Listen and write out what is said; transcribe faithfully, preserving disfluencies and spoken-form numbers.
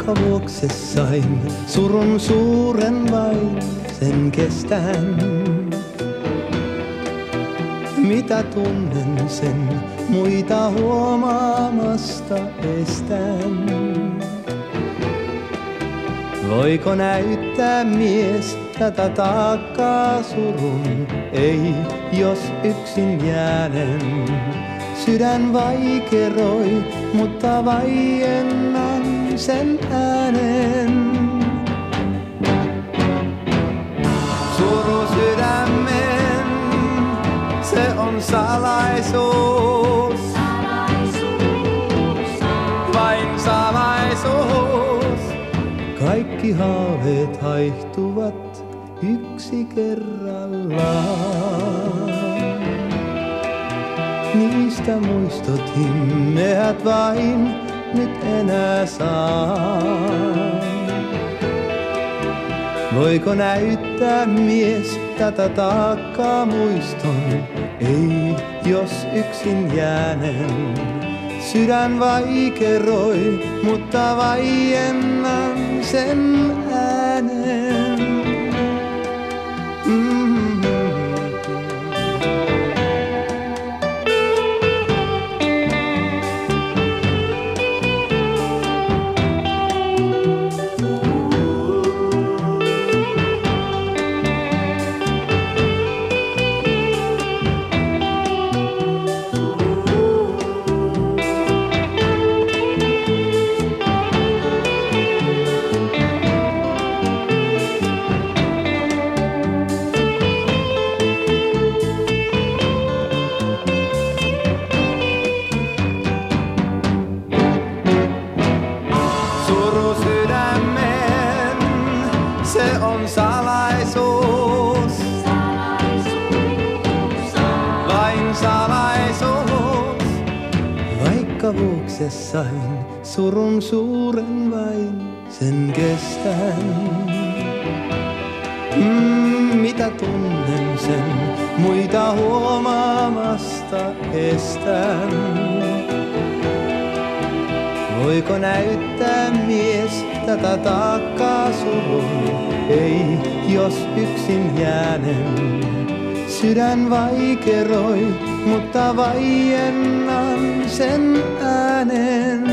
vaikka vuoksessain surun suuren vain sen kestän. Mitä tunnen sen muita huomaamasta estän. Voiko näyttää mies tätä taakkaa surun? Ei, jos yksin jäänen. Sydän vaikeroi, mutta vaiennan sen äänen. Suru sydämen, se on salaisuus. Salaisuus. Vain salaisuus. Kaikki haaveet haihtuvat yksi kerrallaan. Niistä muistot himmeät vain nyt enää saa. Voiko näyttää mies tätä taakkaa muiston? Ei, jos yksin jäänen. Sydän vaikeroi, mutta vaiennan sen äänen. Mm-hmm. Se on salaisuus. Salaisuus. Vain salaisuus. Vaikka vuoksessain surun suuren vain sen kestän. Mm, mitä tunnen sen muita huomaamasta estän. Voiko näyttää mies tätä taakkaa surun? Ei, jos yksin jäänen. Sydän vaikeroi, mutta vaiennan sen äänen.